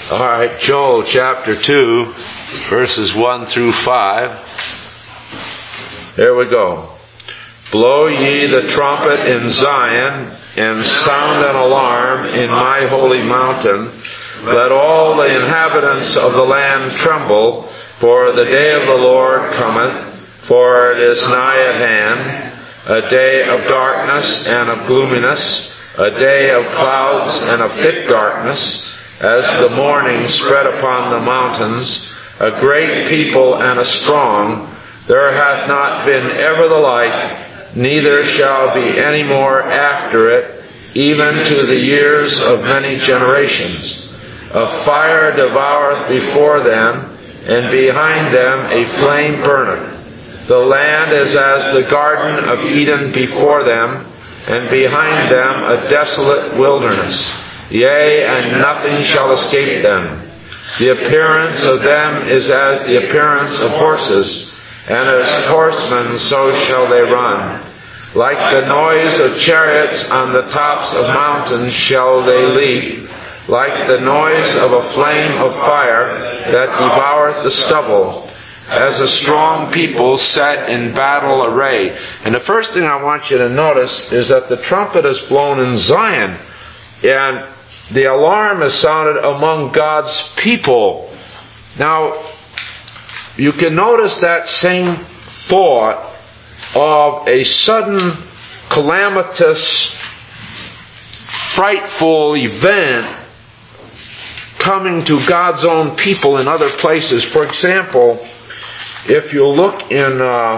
All right, Joel chapter 2, verses 1 through 5. There we go. Blow ye the trumpet in Zion, and sound an alarm in my holy mountain. Let all the inhabitants of the land tremble, for the day of the Lord cometh, for it is nigh at hand, a day of darkness and of gloominess, a day of clouds and of thick darkness, as the morning spread upon the mountains, a great people and a strong. There hath not been ever the like, neither shall be any more after it, even to the years of many generations. A fire devoureth before them, and behind them a flame burneth. The land is as the garden of Eden before them, and behind them a desolate wilderness. Yea, and nothing shall escape them. The appearance of them is as the appearance of horses, and as horsemen so shall they run. Like the noise of chariots on the tops of mountains shall they leap, like the noise of a flame of fire that devoureth the stubble, as a strong people set in battle array. And the first thing I want you to notice is that the trumpet is blown in Zion, and the alarm is sounded among God's people. Now, you can notice that same thought of a sudden, calamitous, frightful event coming to God's own people in other places. For example, if you look in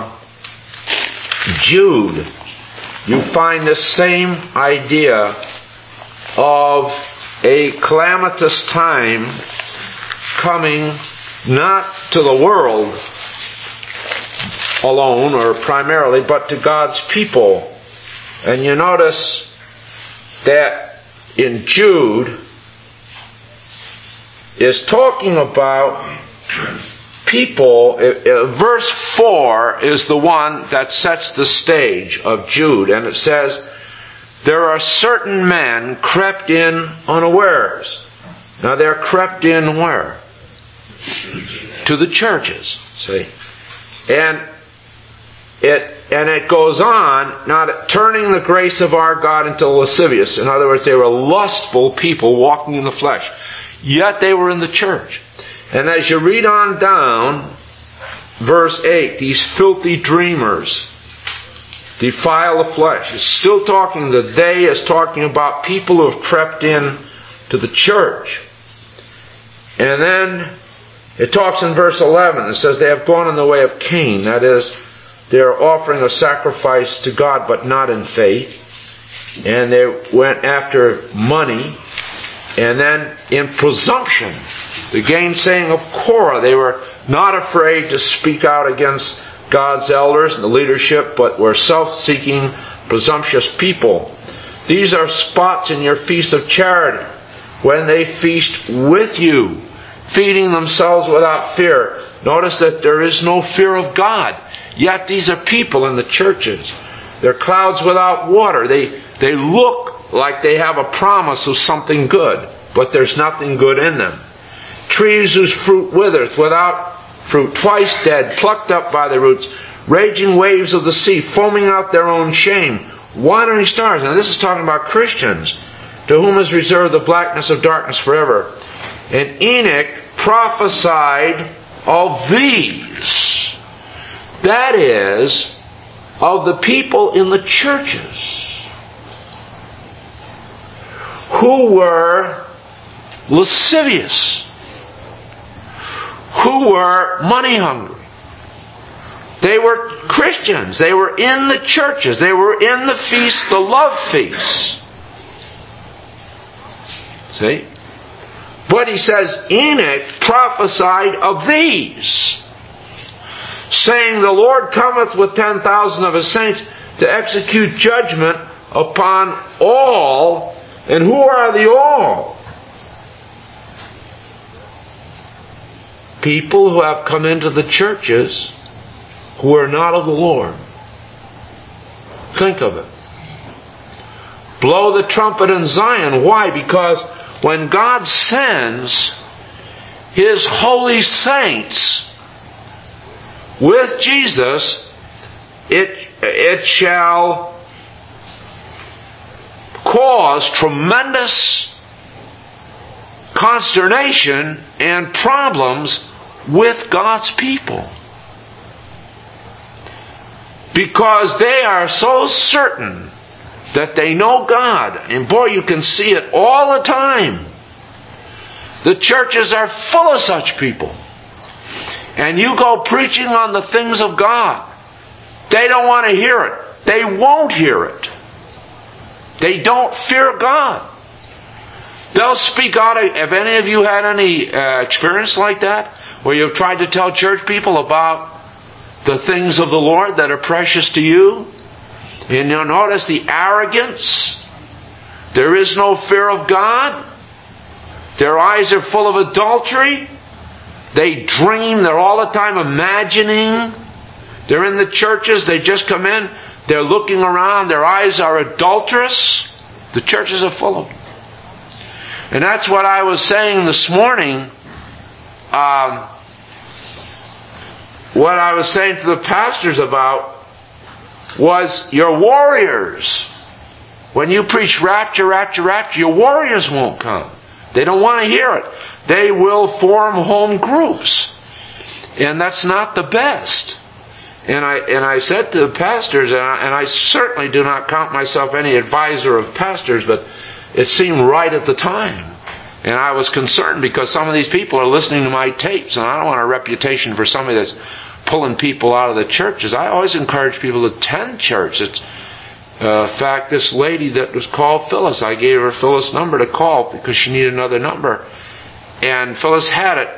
Jude, you find the same idea of a calamitous time coming not to the world alone or primarily, but to God's people. And you notice that in Jude is talking about people. Verse 4 is the one that sets the stage of Jude, and it says, there are certain men crept in unawares. Now they're crept in where? To the churches, see? And it goes on, not turning the grace of our God into lascivious. In other words, they were lustful people walking in the flesh. Yet they were in the church. And as you read on down, verse 8, these filthy dreamers defile the flesh. It's still talking, the they is talking about people who have crept in to the church. And then it talks in verse 11, it says they have gone in the way of Cain. That is, they are offering a sacrifice to God but not in faith. And they went after money. And then in presumption, the gainsaying of Korah, they were not afraid to speak out against God's elders and the leadership, but were self-seeking, presumptuous people. These are spots in your feast of charity, when they feast with you, feeding themselves without fear. Notice that there is no fear of God. Yet these are people in the churches. They're clouds without water. They look like they have a promise of something good, but there's nothing good in them. Trees whose fruit withereth, without fruit, twice dead, plucked up by the roots, raging waves of the sea, foaming out their own shame, wandering stars. Now this is talking about Christians, to whom is reserved the blackness of darkness forever. And Enoch prophesied of these. That is, of the people in the churches who were lascivious, who were money hungry. They were Christians. They were in the churches. They were in the feasts, the love feasts. See? But he says, Enoch prophesied of these, saying, the Lord cometh with 10,000 of his saints to execute judgment upon all. And who are the all? People who have come into the churches who are not of the Lord. Think of it. Blow the trumpet in Zion. Why? Because when God sends His holy saints with Jesus, it shall cause tremendous consternation and problems with God's people. Because they are so certain that they know God. And boy, you can see it all the time. The churches are full of such people. And you go preaching on the things of God. They don't want to hear it. They won't hear it. They don't fear God. They'll speak out. Have any of you had any experience like that? Where you've tried to tell church people about the things of the Lord that are precious to you? And you'll notice the arrogance. There is no fear of God. Their eyes are full of adultery. They dream. They're all the time imagining. They're in the churches. They just come in. They're looking around. Their eyes are adulterous. The churches are full of them. And that's what I was saying this morning. What I was saying to the pastors about was your warriors. When you preach rapture, rapture, rapture, your warriors won't come. They don't want to hear it. They will form home groups. And that's not the best. And I said to the pastors, and I certainly do not count myself any advisor of pastors, but it seemed right at the time. And I was concerned because some of these people are listening to my tapes, and I don't want a reputation for somebody that's pulling people out of the churches. I always encourage people to attend church. In fact, this lady that was called Phyllis, I gave her Phyllis' number to call because she needed another number. And Phyllis had it.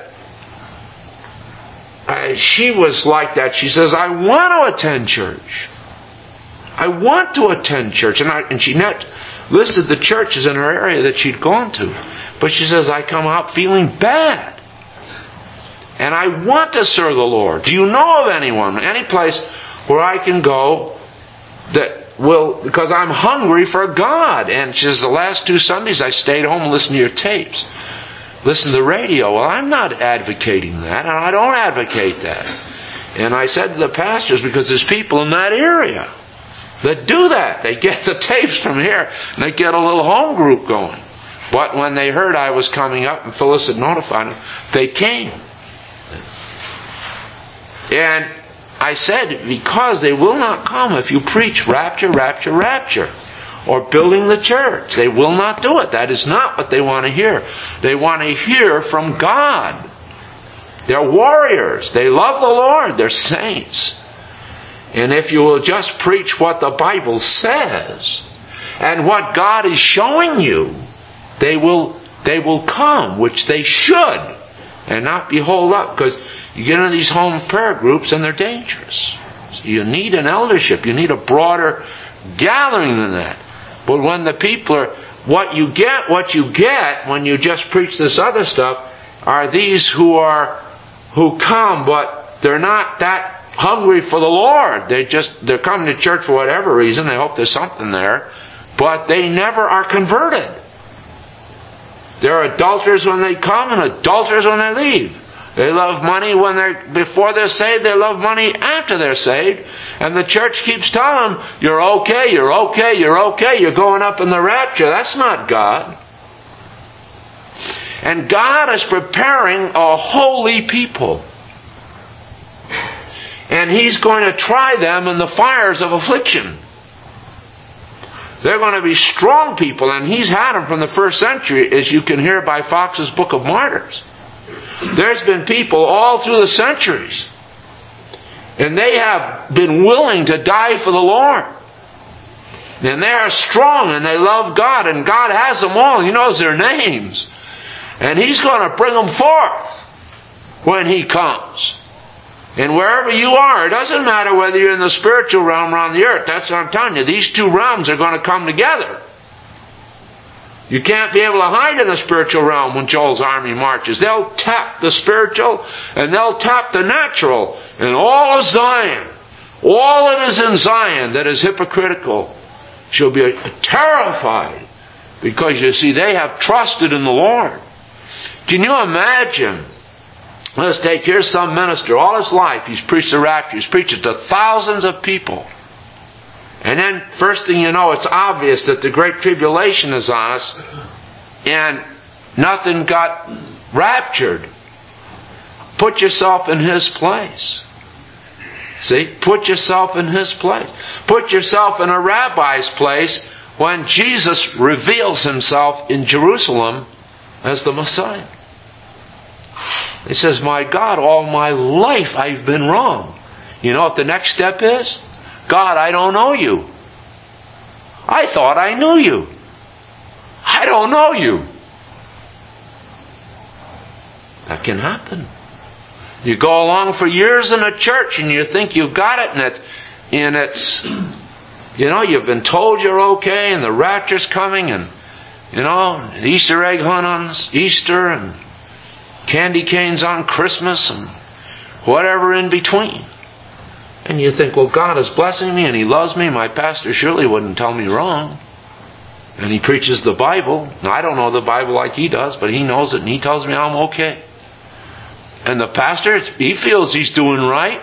She was like that. She says, I want to attend church. I want to attend church. And she listed the churches in her area that she'd gone to. But she says, I come out feeling bad. And I want to serve the Lord. Do you know of anyone, any place where I can go that will, because I'm hungry for God? And she says, the last 2 Sundays I stayed home and listened to your tapes. Listen to the radio. Well, I'm not advocating that, and I don't advocate that. And I said to the pastors, because there's people in that area that do that. They get the tapes from here, and they get a little home group going. But when they heard I was coming up, and Phyllis had notified them, they came. And I said, because they will not come if you preach rapture, rapture, rapture, or building the church. They will not do it. That is not what they want to hear. They want to hear from God. They're warriors. They love the Lord. They're saints. And if you will just preach what the Bible says and what God is showing you, they will come, which they should, and not be holed up. Because you get into these home prayer groups and they're dangerous. So you need an eldership. You need a broader gathering than that. But when the people are, what you get when you just preach this other stuff are these who come, but they're not that hungry for the Lord. They're coming to church for whatever reason. They hope there's something there, but they never are converted. They're adulterers when they come and adulterers when they leave. They love money before they're saved. They love money after they're saved. And the church keeps telling them, you're okay, you're okay, you're okay. You're going up in the rapture. That's not God. And God is preparing a holy people. And He's going to try them in the fires of affliction. They're going to be strong people. And He's had them from the first century, as you can hear by Fox's Book of Martyrs. There's been people all through the centuries, and they have been willing to die for the Lord. And they are strong, and they love God, and God has them all. He knows their names. And He's going to bring them forth when He comes. And wherever you are, it doesn't matter whether you're in the spiritual realm or on the earth. That's what I'm telling you. These two realms are going to come together. You can't be able to hide in the spiritual realm when Joel's army marches. They'll tap the spiritual and they'll tap the natural. And all of Zion, all that is in Zion that is hypocritical, shall be terrified. Because you see, they have trusted in the Lord. Can you imagine Let's take, here's some minister, all his life he's preached the rapture, he's preached it to thousands of people. And then, first thing you know, it's obvious that the Great Tribulation is on us, and nothing got raptured. Put yourself in his place. See? Put yourself in his place. Put yourself in a rabbi's place when Jesus reveals himself in Jerusalem as the Messiah. He says, my God, all my life I've been wrong. You know what the next step is? God, I don't know you. I thought I knew you. I don't know you. That can happen. You go along for years in a church and you think you've got it, and it's, you know, you've been told you're okay and the rapture's coming, and, you know, the Easter egg hunt on Easter and candy canes on Christmas and whatever in between. And you think, well, God is blessing me and He loves me. My pastor surely wouldn't tell me wrong. And he preaches the Bible. Now, I don't know the Bible like he does, but he knows it and he tells me I'm okay. And the pastor, he feels he's doing right.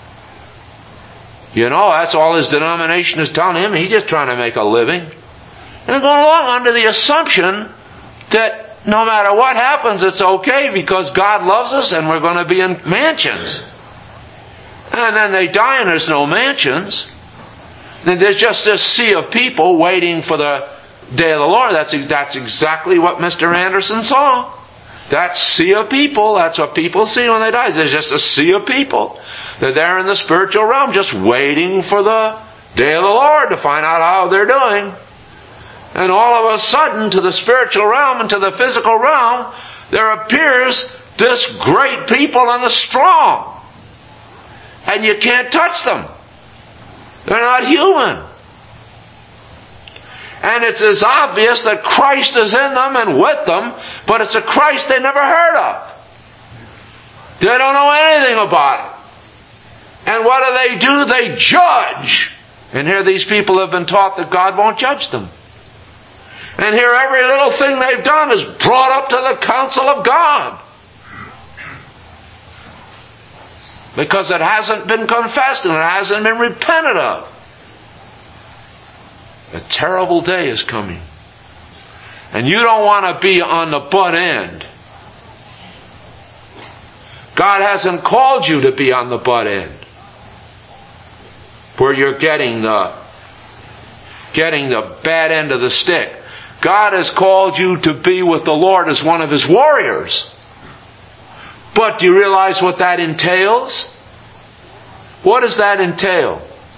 You know, that's all his denomination is telling him. He's just trying to make a living. And they're going along under the assumption that no matter what happens, it's okay because God loves us and we're going to be in mansions. And then they die and there's no mansions. And there's just this sea of people waiting for the day of the Lord. That's exactly what Mr. Anderson saw. That sea of people, that's what people see when they die. There's just a sea of people. They're there in the spiritual realm just waiting for the day of the Lord to find out how they're doing. And all of a sudden, to the spiritual realm and to the physical realm, there appears this great people and the strong. And you can't touch them. They're not human. And it's as obvious that Christ is in them and with them, but it's a Christ they never heard of. They don't know anything about it. And what do? They judge. And here these people have been taught that God won't judge them. And here every little thing they've done is brought up to the counsel of God. Because it hasn't been confessed and it hasn't been repented of. A terrible day is coming. And you don't want to be on the butt end. God hasn't called you to be on the butt end, where you're getting the bad end of the stick. God has called you to be with the Lord as one of His warriors. But do you realize what that entails? What does that entail?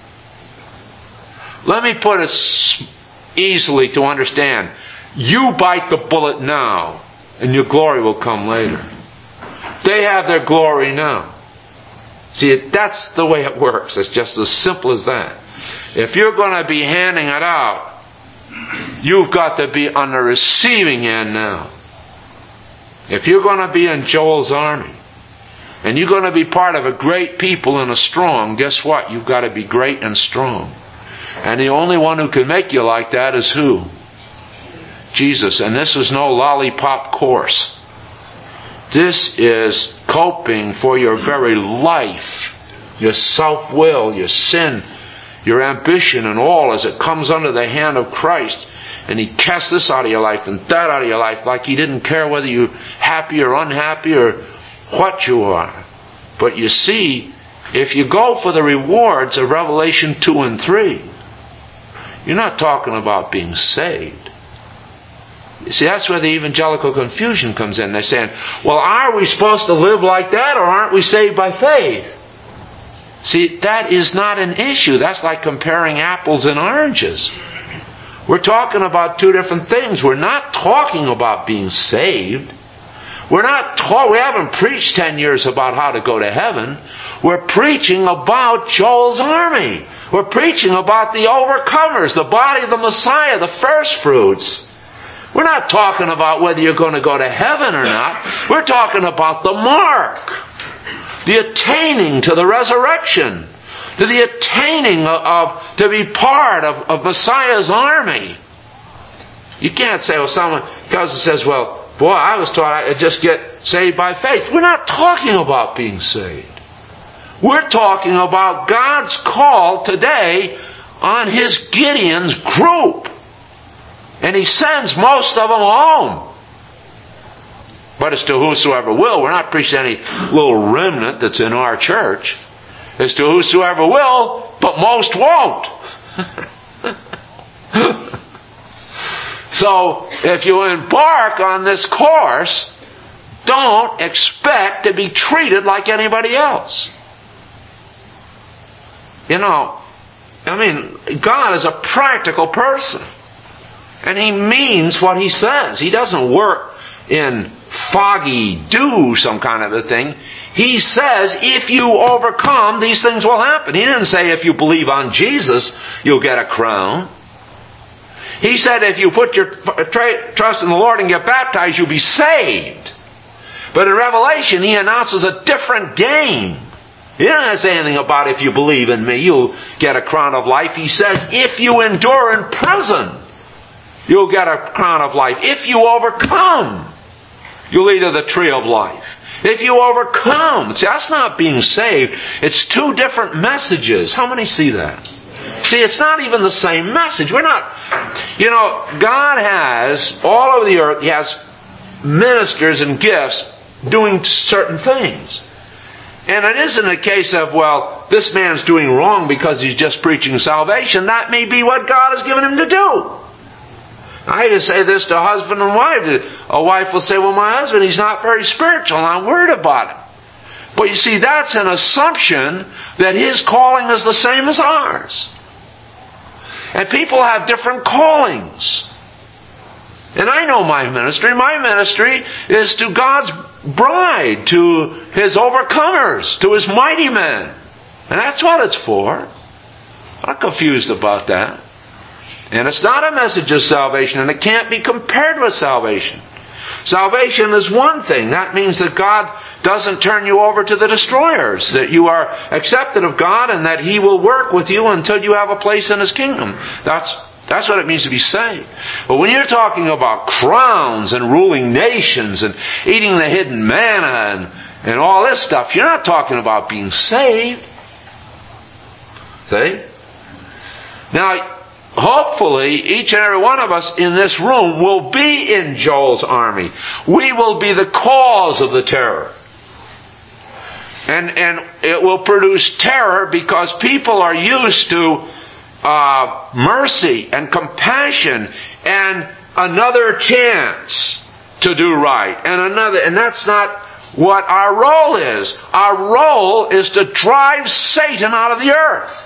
Let me put it easily to understand. You bite the bullet now, and your glory will come later. They have their glory now. See, that's the way it works. It's just as simple as that. If you're going to be handing it out, you've got to be on the receiving end now. If you're going to be in Joel's army, and you're going to be part of a great people and a strong, guess what? You've got to be great and strong. And the only one who can make you like that is who? Jesus. And this is no lollipop course. This is coping for your very life, your self-will, your sin, your ambition and all as it comes under the hand of Christ. And He casts this out of your life and that out of your life like He didn't care whether you're happy or unhappy or what you are. But you see, if you go for the rewards of Revelation 2 and 3, you're not talking about being saved. You see, that's where the evangelical confusion comes in. They're saying, well, are we supposed to live like that or aren't we saved by faith? See, that is not an issue. That's like comparing apples and oranges. We're talking about two different things. We're not talking about being saved. We haven't preached 10 years about how to go to heaven. We're preaching about Joel's army. We're preaching about the overcomers, the body of the Messiah, the first fruits. We're not talking about whether you're going to go to heaven or not. We're talking about the mark, the attaining to the resurrection, to the attaining to be part of Messiah's army. You can't say, well, someone comes and says, well, Boy, I was taught I just get saved by faith. We're not talking about being saved. We're talking about God's call today on His Gideon's group. And He sends most of them home. But it's to whosoever will. We're not preaching any little remnant that's in our church. It's to whosoever will, but most won't. So, if you embark on this course, don't expect to be treated like anybody else. You know, I mean, God is a practical person. And He means what He says. He doesn't work in foggy dew, some kind of a thing. He says, if you overcome, these things will happen. He didn't say if you believe on Jesus, you'll get a crown. He said if you put your trust in the Lord and get baptized, you'll be saved. But in Revelation, He announces a different game. He doesn't say anything about if you believe in me, you'll get a crown of life. He says if you endure in prison, you'll get a crown of life. If you overcome, you'll eat of the tree of life. If you overcome. See, that's not being saved. It's two different messages. How many see that? See, it's not even the same message. We're not, you know, God has, all over the earth, He has ministers and gifts doing certain things. And it isn't a case of, well, this man's doing wrong because he's just preaching salvation. That may be what God has given him to do. I just say this to husband and wife. A wife will say, well, my husband, he's not very spiritual, and I'm worried about him. But you see, that's an assumption that his calling is the same as ours. And people have different callings. And I know my ministry. My ministry is to God's bride, to His overcomers, to His mighty men. And that's what it's for. I'm not confused about that. And it's not a message of salvation, and it can't be compared with salvation. Salvation is one thing. That means that God doesn't turn you over to the destroyers, that you are accepted of God and that He will work with you until you have a place in His kingdom. That's what it means to be saved. But when you're talking about crowns and ruling nations and eating the hidden manna and all this stuff, you're not talking about being saved. See? Now, hopefully, each and every one of us in this room will be in Joel's army. We will be the cause of the terror. And it will produce terror because people are used to mercy and compassion and another chance to do right. And that's not what our role is. Our role is to drive Satan out of the earth.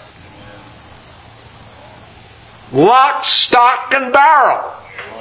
Lock, stock, and barrel.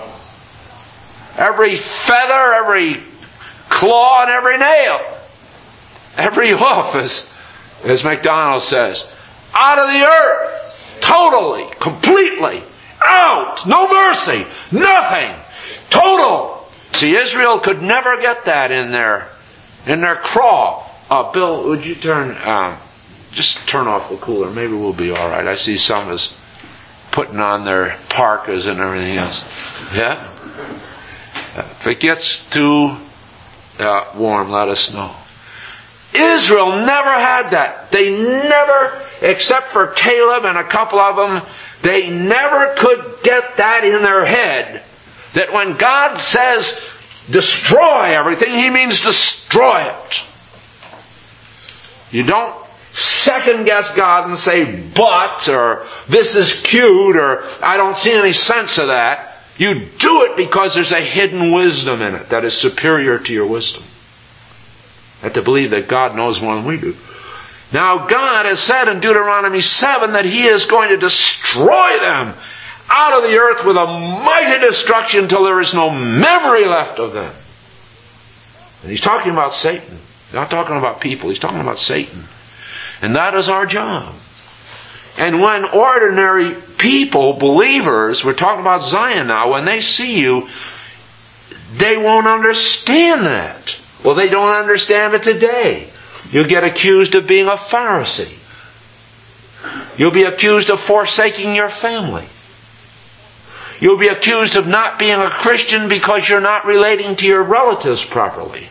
Every feather, every claw, and every nail. Every hoof, as MacDonald says. Out of the earth. Totally. Completely. Out. No mercy. Nothing. Total. See, Israel could never get that in their craw. Bill, would you just turn off the cooler. Maybe we'll be all right. I see some is putting on their parkas and everything else. Yeah? If it gets too warm, let us know. Israel never had that. They never, except for Caleb and a couple of them, they never could get that in their head that when God says destroy everything, He means destroy it. You don't second guess God and say but, or this is cute, or I don't see any sense of that. You do it because there's a hidden wisdom in it that is superior to your wisdom. You have to believe that God knows more than we do. Now God has said in Deuteronomy 7 that He is going to destroy them out of the earth with a mighty destruction until there is no memory left of them. And He's talking about Satan. He's not talking about people. He's talking about Satan. And that is our job. And when ordinary people, believers, we're talking about Zion now, when they see you, they won't understand that. Well, they don't understand it today. You'll get accused of being a Pharisee. You'll be accused of forsaking your family. You'll be accused of not being a Christian because you're not relating to your relatives properly.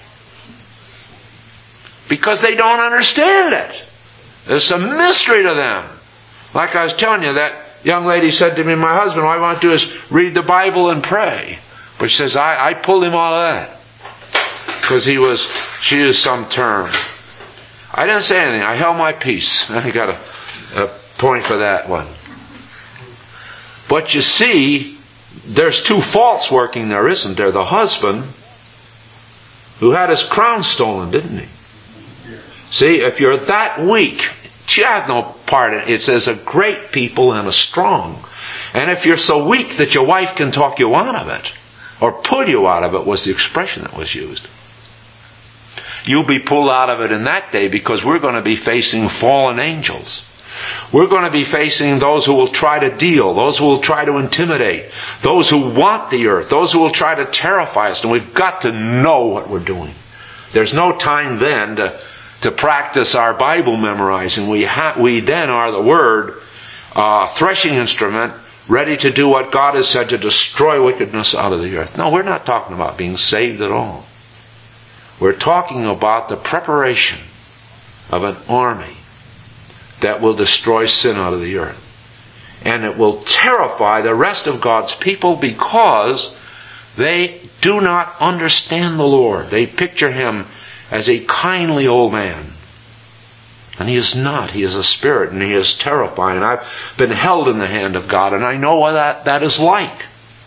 Because they don't understand it. There's some mystery to them. Like I was telling you, that young lady said to me, my husband, all I want to do is read the Bible and pray. But she says, I pulled him out of that. Because she used some term. I didn't say anything. I held my peace. I got a point for that one. But you see, there's two faults working there, isn't there? The husband, who had his crown stolen, didn't he? See, if you're that weak, you have no part in it. It says a great people and a strong. And if you're so weak that your wife can talk you out of it, or pull you out of it, was the expression that was used. You'll be pulled out of it in that day, because we're going to be facing fallen angels. We're going to be facing those who will try to deal, those who will try to intimidate, those who want the earth, those who will try to terrify us. And we've got to know what we're doing. There's no time then to practice our Bible memorizing. We then are the Word, threshing instrument, ready to do what God has said to destroy wickedness out of the earth. No, we're not talking about being saved at all. We're talking about the preparation of an army that will destroy sin out of the earth. And it will terrify the rest of God's people because they do not understand the Lord. They picture Him as a kindly old man. And He is not. He is a spirit, and He is terrifying. I've been held in the hand of God, and I know what that is like.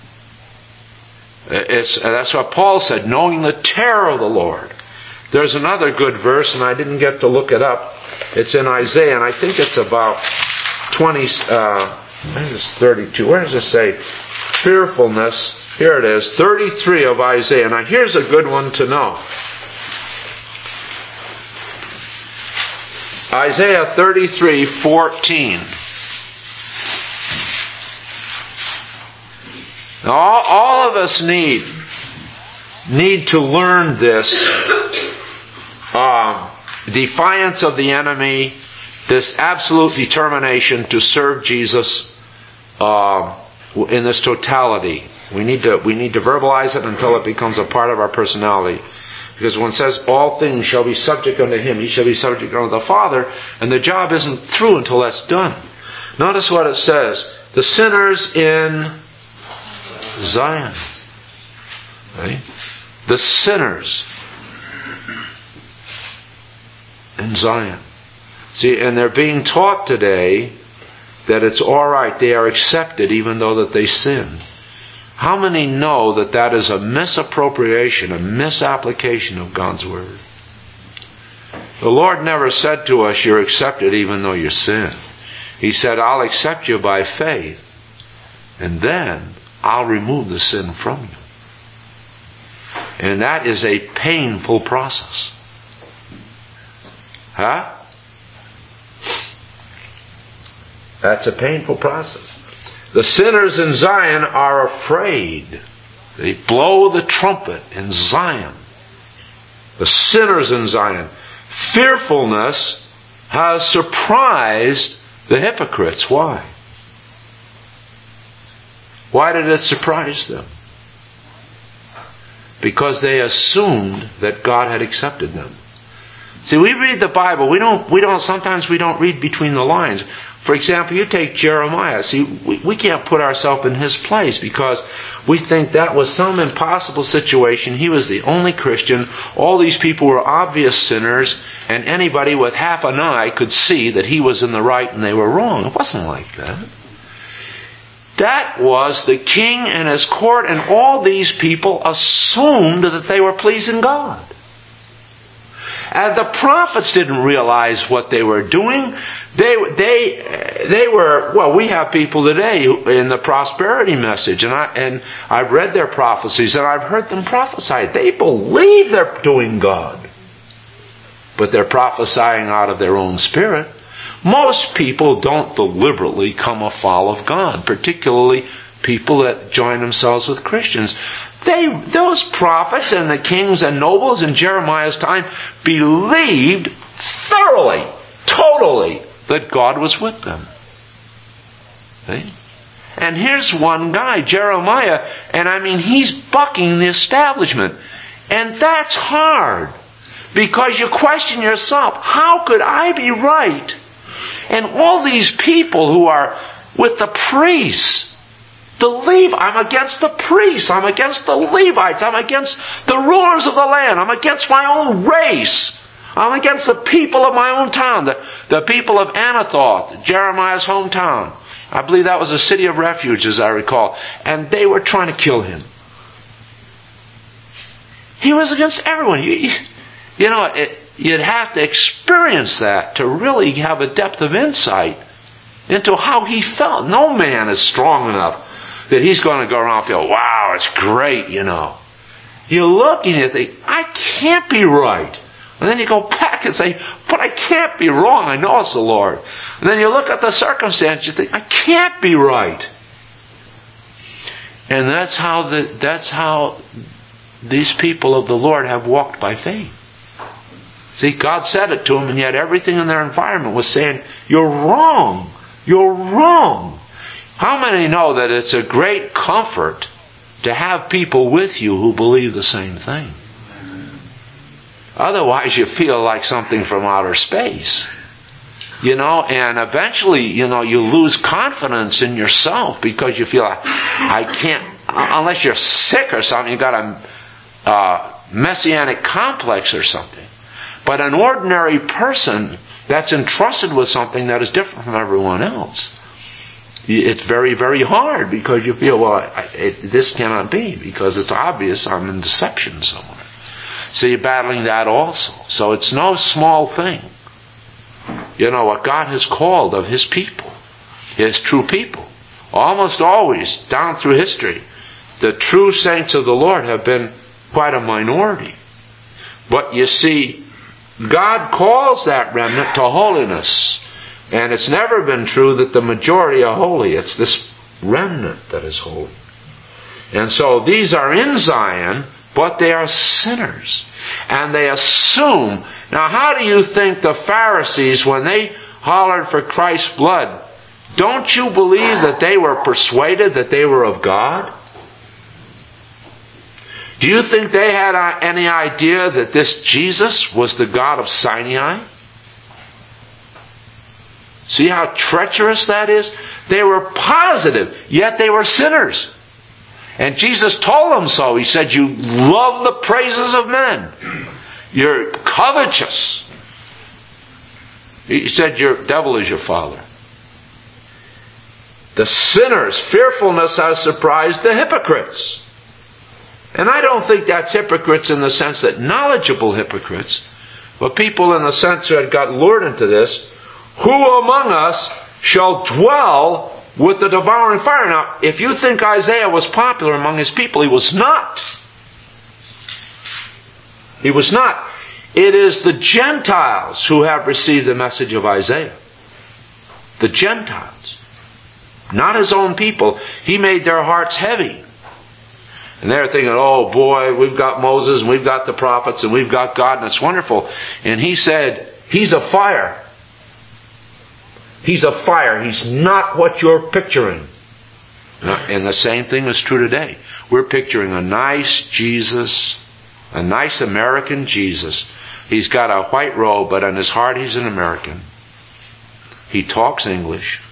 That's what Paul said, knowing the terror of the Lord. There's another good verse, and I didn't get to look it up. It's in Isaiah, and I think it's about 20, where is 32? Where does it say? Fearfulness. Here it is, 33 of Isaiah. Now here's a good one to know. Isaiah 33:14. Now, all of us need to learn this defiance of the enemy, this absolute determination to serve Jesus in this totality. We need to verbalize it until it becomes a part of our personality. Because when it says all things shall be subject unto Him, He shall be subject unto the Father, and the job isn't through until that's done. Notice what it says. The sinners in Zion. Right? The sinners in Zion. See, and they're being taught today that it's all right, they are accepted even though that they sin. How many know that that is a misappropriation, a misapplication of God's Word? The Lord never said to us, you're accepted even though you sin. He said, I'll accept you by faith, and then I'll remove the sin from you. And that is a painful process. Huh? That's a painful process. The sinners in Zion are afraid. They blow the trumpet in Zion. The sinners in Zion. Fearfulness has surprised the hypocrites. Why? Why did it surprise them? Because they assumed that God had accepted them. See, we read the Bible. Sometimes we don't read between the lines. For example, you take Jeremiah. See, we can't put ourselves in his place because we think that was some impossible situation. He was the only Christian. All these people were obvious sinners, and anybody with half an eye could see that he was in the right and they were wrong. It wasn't like that. That was the king and his court, and all these people assumed that they were pleasing God. And the prophets didn't realize what they were doing. They were, well, we have people today in the prosperity message, and I've read their prophecies, and I've heard them prophesy. They believe they're doing God, but they're prophesying out of their own spirit. Most people don't deliberately come afoul of God, particularly people that join themselves with Christians. Those prophets and the kings and nobles in Jeremiah's time believed thoroughly, totally, that God was with them. See? And here's one guy, Jeremiah, and I mean, he's bucking the establishment. And that's hard. Because you question yourself, how could I be right? And all these people who are with the priests, I'm against the priests, I'm against the Levites, I'm against the rulers of the land, I'm against my own race, I'm against the people of my own town, the people of Anathoth, Jeremiah's hometown. I believe that was a city of refuge, as I recall. And they were trying to kill him. He was against everyone. You'd have to experience that to really have a depth of insight into how he felt. No man is strong enough that he's going to go around and feel, wow, it's great, You look and you think, I can't be right. And then you go back and say, but I can't be wrong. I know it's the Lord. And then you look at the circumstance, you think, I can't be right. And that's how these people of the Lord have walked by faith. See, God said it to them, and yet everything in their environment was saying, you're wrong. You're wrong. How many know that it's a great comfort to have people with you who believe the same thing? Otherwise you feel like something from outer space. And eventually, you lose confidence in yourself because you feel like, I can't, unless you're sick or something, you got a messianic complex or something. But an ordinary person that's entrusted with something that is different from everyone else, it's very, very hard because you feel, this cannot be because it's obvious I'm in deception somewhere. So you're battling that also. So it's no small thing. What God has called of His people, His true people. Almost always, down through history, the true saints of the Lord have been quite a minority. But you see, God calls that remnant to holiness. And it's never been true that the majority are holy. It's this remnant that is holy. And so these are in Zion, but they are sinners. And they assume. Now, how do you think the Pharisees, when they hollered for Christ's blood, don't you believe that they were persuaded that they were of God? Do you think they had any idea that this Jesus was the God of Sinai? See how treacherous that is? They were positive, yet they were sinners. And Jesus told them so. He said, you love the praises of men. You're covetous. He said, your devil is your father. The sinners' fearfulness has surprised the hypocrites. And I don't think that's hypocrites in the sense that knowledgeable hypocrites, but people in the sense that got lured into this. Who among us shall dwell with the devouring fire? Now, if you think Isaiah was popular among his people, he was not. He was not. It is the Gentiles who have received the message of Isaiah. The Gentiles. Not his own people. He made their hearts heavy. And they're thinking, oh boy, we've got Moses and we've got the prophets and we've got God and it's wonderful. And he said, He's a fire. He's a fire. He's not what you're picturing. And the same thing is true today. We're picturing a nice Jesus, a nice American Jesus. He's got a white robe, but in his heart he's an American. He talks English.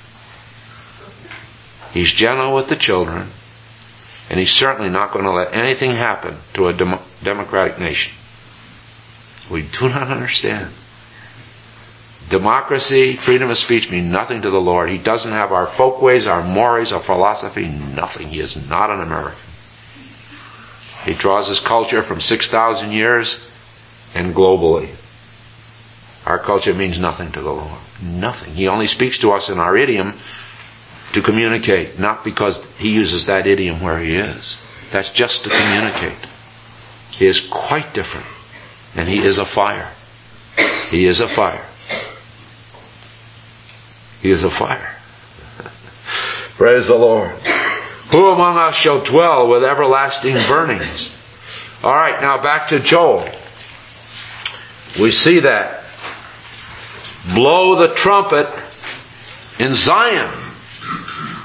He's gentle with the children. And he's certainly not going to let anything happen to a democratic nation. We do not understand. Democracy, freedom of speech mean nothing to the Lord. He doesn't have our folkways, our mores, our philosophy, nothing. He is not an American. He draws his culture from 6,000 years and globally. Our culture means nothing to the Lord. Nothing. He only speaks to us in our idiom to communicate, not because he uses that idiom where he is. That's just to communicate. He is quite different. And he is a fire. He is a fire. He is a fire. Praise the Lord. Who among us shall dwell with everlasting burnings? All right, now back to Joel. We see that. Blow the trumpet in Zion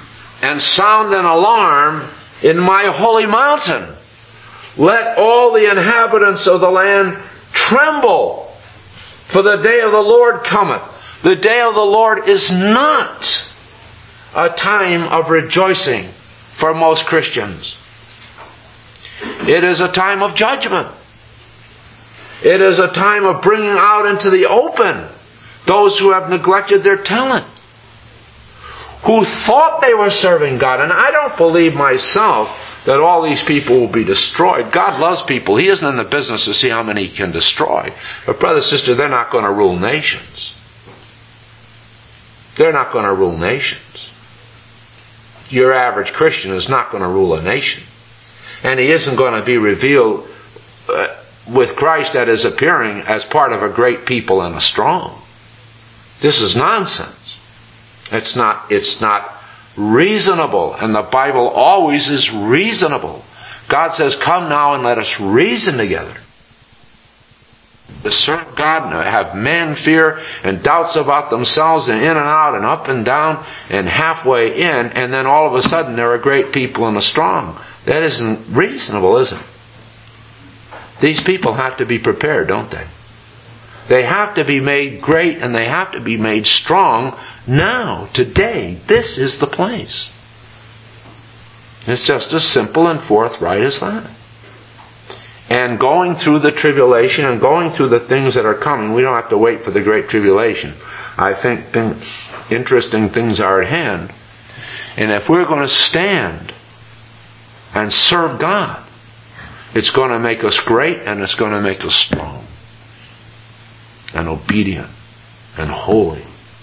and sound an alarm in my holy mountain. Let all the inhabitants of the land tremble, for the day of the Lord cometh. The day of the Lord is not a time of rejoicing for most Christians. It is a time of judgment. It is a time of bringing out into the open those who have neglected their talent, who thought they were serving God. And I don't believe myself that all these people will be destroyed. God loves people. He isn't in the business to see how many He can destroy. But brother, sister, they're not going to rule nations. They're not going to rule nations. Your average Christian is not going to rule a nation. And he isn't going to be revealed with Christ at His appearing as part of a great people and a strong. This is nonsense. It's not reasonable. And the Bible always is reasonable. God says, come now and let us reason together. To serve God and have man fear and doubts about themselves and in and out and up and down and halfway in, and then all of a sudden they're a great people and a strong. That isn't reasonable, is it? These people have to be prepared, don't they? They have to be made great and they have to be made strong now, today. This is the place. It's just as simple and forthright as that. And going through the tribulation and going through the things that are coming, we don't have to wait for the great tribulation. I think interesting things are at hand. And if we're going to stand and serve God, it's going to make us great and it's going to make us strong and obedient and holy.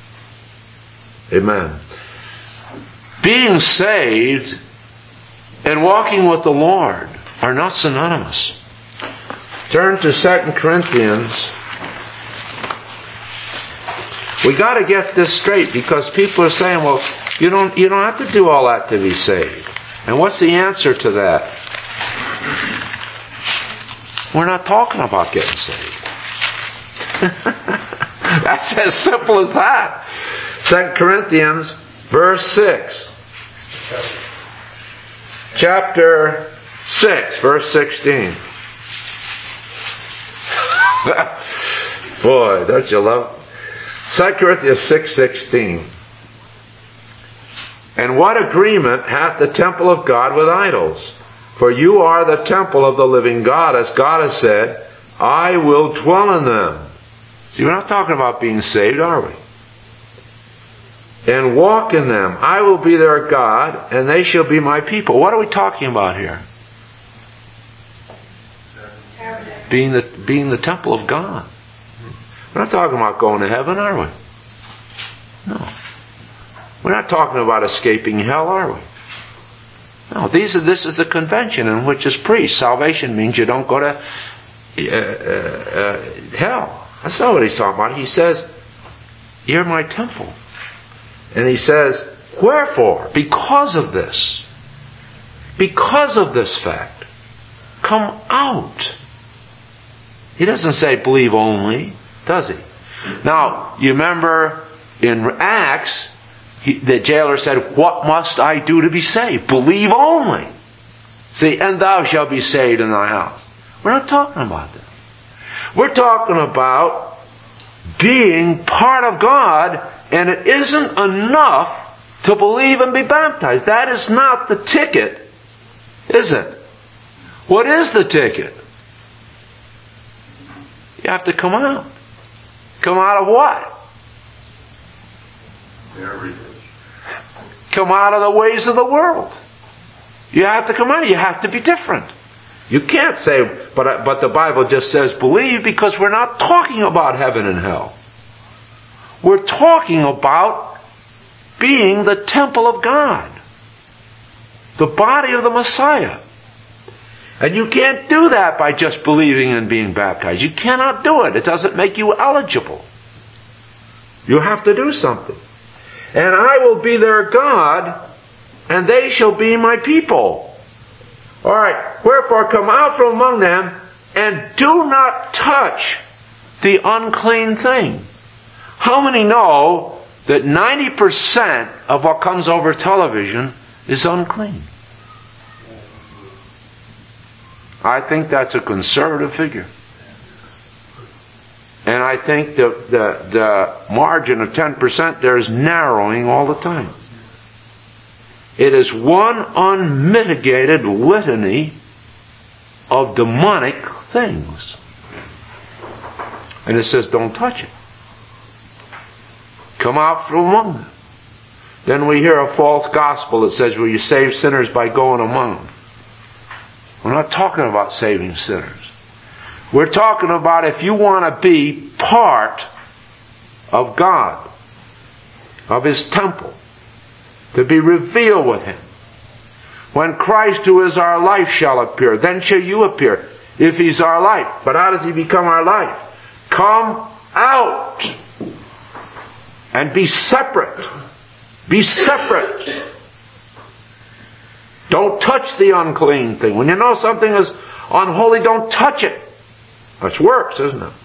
Amen. Being saved and walking with the Lord are not synonymous. Turn to 2 Corinthians. We got to get this straight, because people are saying, well, you don't have to do all that to be saved. And what's the answer to that? We're not talking about getting saved. That's as simple as that. 2 Corinthians verse 6. Chapter 6, verse 16. Boy, don't you love 2 Corinthians 6:16. And what agreement hath the temple of God with idols? For you are the temple of the living God, as God has said, I will dwell in them. See, we're not talking about being saved, are we? And walk in them. I will be their God, and they shall be my people. What are we talking about here? Being the temple of God. We're not talking about going to heaven, are we? No. We're not talking about escaping hell, are we? No. This is the convention in which is preached. Salvation means you don't go to hell. That's not what he's talking about. He says, you're my temple. And he says, wherefore? Because of this fact, come out. He doesn't say believe only, does he? Now, you remember in Acts, the jailer said, what must I do to be saved? Believe only. See, and thou shalt be saved in thy house. We're not talking about that. We're talking about being part of God, and it isn't enough to believe and be baptized. That is not the ticket, is it? What is the ticket? You have to come out. Come out of what? Come out of the ways of the world. You have to come out. You have to be different. You can't say, but the Bible just says believe, because we're not talking about heaven and hell. We're talking about being the temple of God. The body of the Messiah. And you can't do that by just believing and being baptized. You cannot do it. It doesn't make you eligible. You have to do something. And I will be their God, and they shall be my people. All right. Wherefore come out from among them, and do not touch the unclean thing. How many know that 90% of what comes over television is unclean. I think that's a conservative figure. And I think the margin of 10% there is narrowing all the time. It is one unmitigated litany of demonic things. And it says, don't touch it. Come out from among them. Then we hear a false gospel that says, well, you save sinners by going among them. We're not talking about saving sinners. We're talking about if you want to be part of God, of His temple, to be revealed with Him. When Christ, who is our life, shall appear, then shall you appear, if He's our life. But how does He become our life? Come out and be separate. Be separate. Don't touch the unclean thing. When you know something is unholy, don't touch it. That's works, isn't it?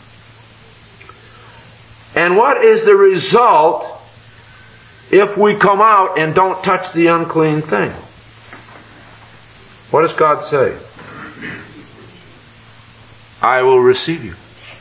And what is the result if we come out and don't touch the unclean thing? What does God say? I will receive you.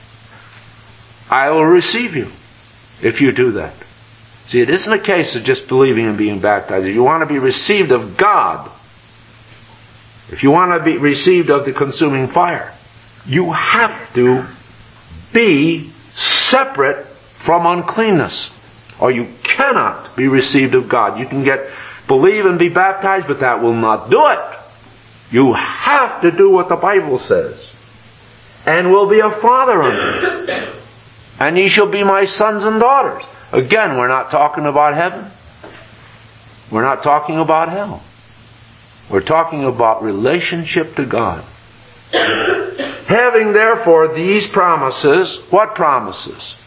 I will receive you if you do that. See, it isn't a case of just believing and being baptized. If you want to be received of God, if you want to be received of the consuming fire, you have to be separate from uncleanness, or you cannot be received of God. You can believe and be baptized, but that will not do it. You have to do what the Bible says. And will be a father unto you. And ye shall be my sons and daughters. Again, we're not talking about heaven. We're not talking about hell. We're talking about relationship to God. Having therefore these promises, what promises?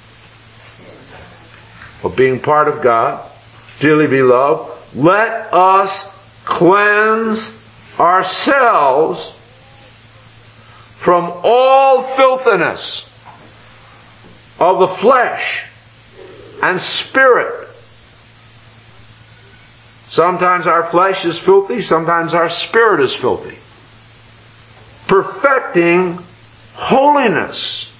Of being part of God, dearly beloved, let us cleanse ourselves from all filthiness of the flesh and spirit. Sometimes our flesh is filthy, sometimes our spirit is filthy. Perfecting holiness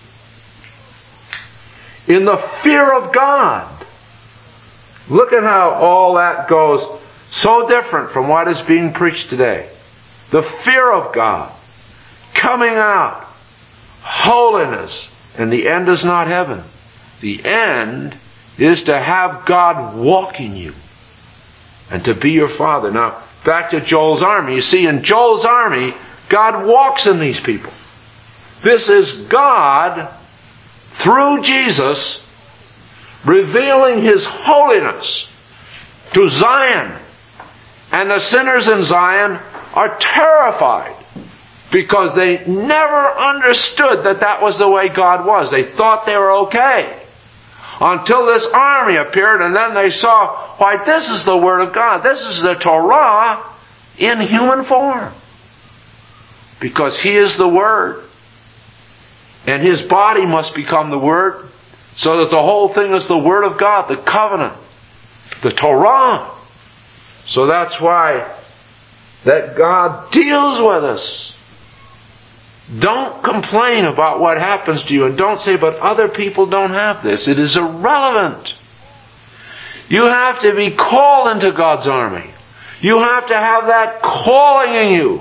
in the fear of God. Look at how all that goes so different from what is being preached today. The fear of God. Coming out. Holiness. And the end is not heaven. The end is to have God walk in you. And to be your Father. Now, back to Joel's army. You see, in Joel's army, God walks in these people. This is God, through Jesus, revealing His holiness to Zion. And the sinners in Zion are terrified because they never understood that that was the way God was. They thought they were okay. Until this army appeared, and then they saw, why, this is the Word of God. This is the Torah in human form. Because He is the Word. And His body must become the Word, so that the whole thing is the Word of God, the covenant, the Torah. So that's why that God deals with us. Don't complain about what happens to you, and don't say, but other people don't have this. It is irrelevant. You have to be called into God's army. You have to have that calling in you.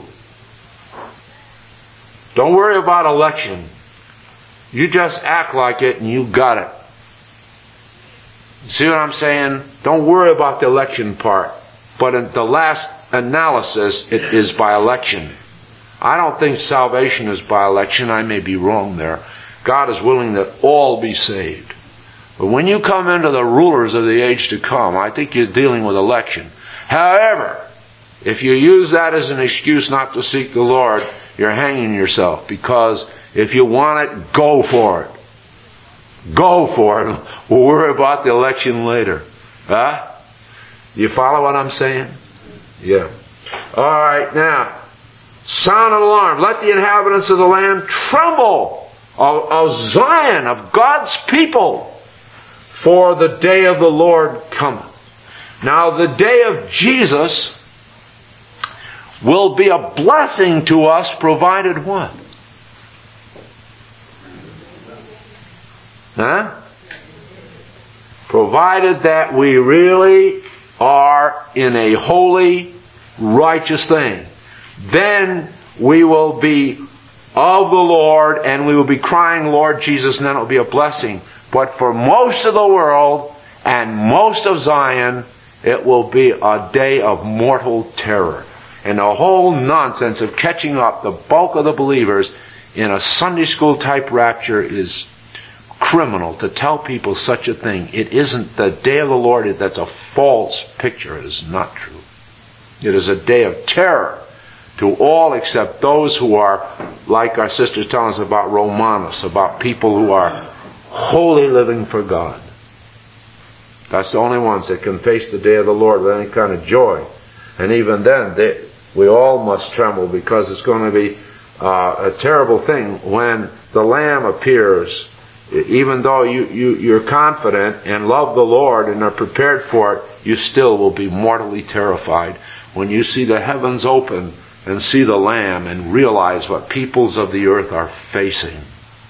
Don't worry about election. You just act like it and you got it. See what I'm saying? Don't worry about the election part. But in the last analysis, it is by election. I don't think salvation is by election. I may be wrong there. God is willing that all be saved. But when you come into the rulers of the age to come, I think you're dealing with election. However, if you use that as an excuse not to seek the Lord, you're hanging yourself. Because if you want it, go for it. Go for it. We'll worry about the election later. Huh? You follow what I'm saying? Yeah. All right, now. Sound an alarm. Let the inhabitants of the land tremble of Zion, of God's people. For the day of the Lord cometh. Now the day of Jesus will be a blessing to us, provided what? Provided that we really are in a holy, righteous thing. Then we will be of the Lord, and we will be crying, Lord Jesus, and then it will be a blessing. But for most of the world and most of Zion, it will be a day of mortal terror. And the whole nonsense of catching up the bulk of the believers in a Sunday school type rapture is criminal. To tell people such a thing. It isn't the day of the Lord. That's a false picture. It is not true. It is a day of terror to all except those who are, like our sisters tell us about Romanus, about people who are wholly living for God. That's the only ones that can face the day of the Lord with any kind of joy. And even then, we all must tremble, because it's going to be a terrible thing when the Lamb appears. Even though you're confident and love the Lord and are prepared for it, you still will be mortally terrified when you see the heavens open and see the Lamb and realize what peoples of the earth are facing.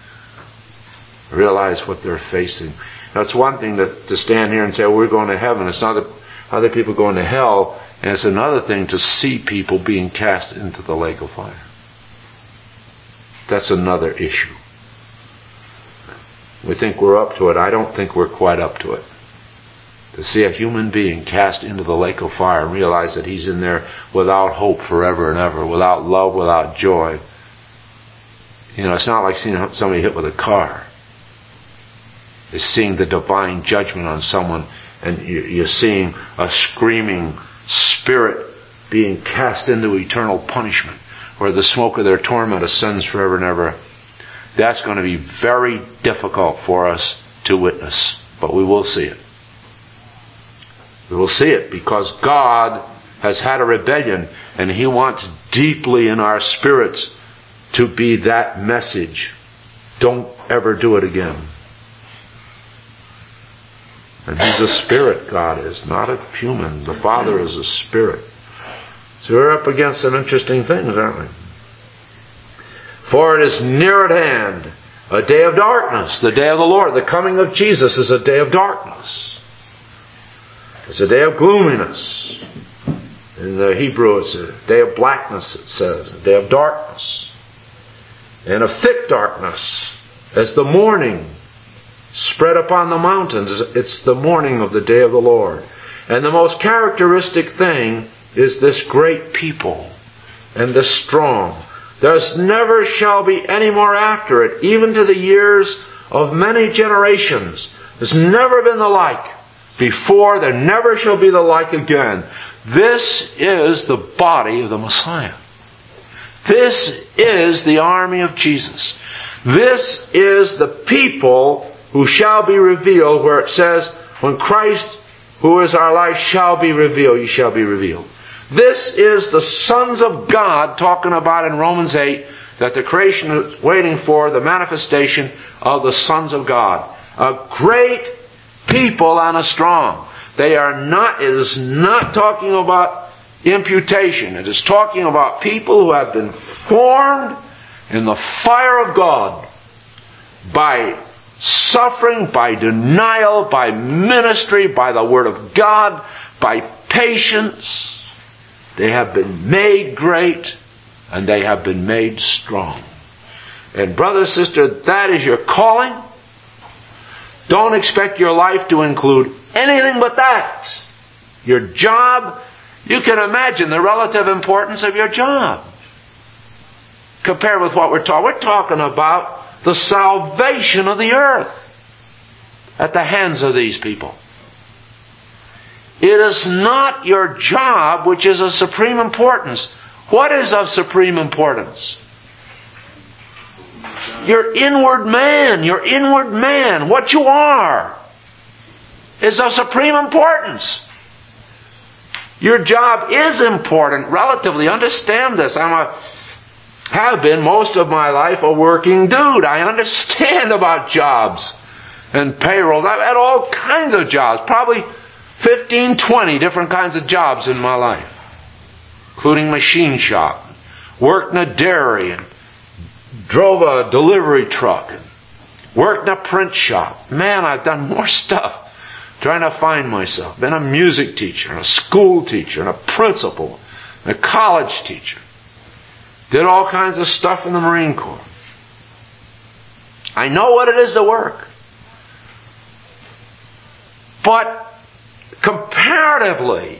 Realize what they're facing. That's one thing to stand here and say, we're going to heaven. It's not that other people going to hell. And it's another thing to see people being cast into the lake of fire. That's another issue. We think we're up to it. I don't think we're quite up to it. To see a human being cast into the lake of fire and realize that he's in there without hope forever and ever, without love, without joy. It's not like seeing somebody hit with a car. It's seeing the divine judgment on someone, and you're seeing a screaming spirit being cast into eternal punishment, where the smoke of their torment ascends forever and ever. That's going to be very difficult for us to witness, but we will see it. We will see it because God has had a rebellion, and He wants deeply in our spirits to be that message. Don't ever do it again. And He's a spirit, God is, not a human. The Father is a spirit. So we're up against some interesting things, aren't we? For it is near at hand, a day of darkness, the day of the Lord. The coming of Jesus is a day of darkness. It's a day of gloominess. In the Hebrew, it's a day of blackness, it says, a day of darkness. And of thick darkness, as the morning spread upon the mountains. It's the morning of the day of the Lord. And the most characteristic thing is this great people and this strong. There's never shall be any more after it, even to the years of many generations. There's never been the like before. There never shall be the like again. This is the body of the Messiah. This is the army of Jesus. This is the people who shall be revealed, where it says, when Christ, who is our life, shall be revealed, ye shall be revealed. This is the sons of God, talking about in Romans 8, that the creation is waiting for the manifestation of the sons of God. A great people and a strong. They are not, it is not talking about imputation. It is talking about people who have been formed in the fire of God by suffering, by denial, by ministry, by the Word of God, by patience. They have been made great, and they have been made strong. And brother, sister, that is your calling. Don't expect your life to include anything but that. Your job, you can imagine the relative importance of your job compared with what we're talking. We're talking about the salvation of the earth at the hands of these people. It is not your job which is of supreme importance. What is of supreme importance? Your inward man, what you are, is of supreme importance. Your job is important, relatively. Understand this. Have been most of my life a working dude. I understand about jobs and payroll. I've had all kinds of jobs, probably 15, 20 different kinds of jobs in my life. including machine shop. Worked in a dairy and drove a delivery truck. Worked in a print shop. Man, I've done more stuff trying to find myself. Been a music teacher, and a school teacher, and a principal, and a college teacher. Did all kinds of stuff in the Marine Corps. I know what it is to work. But comparatively,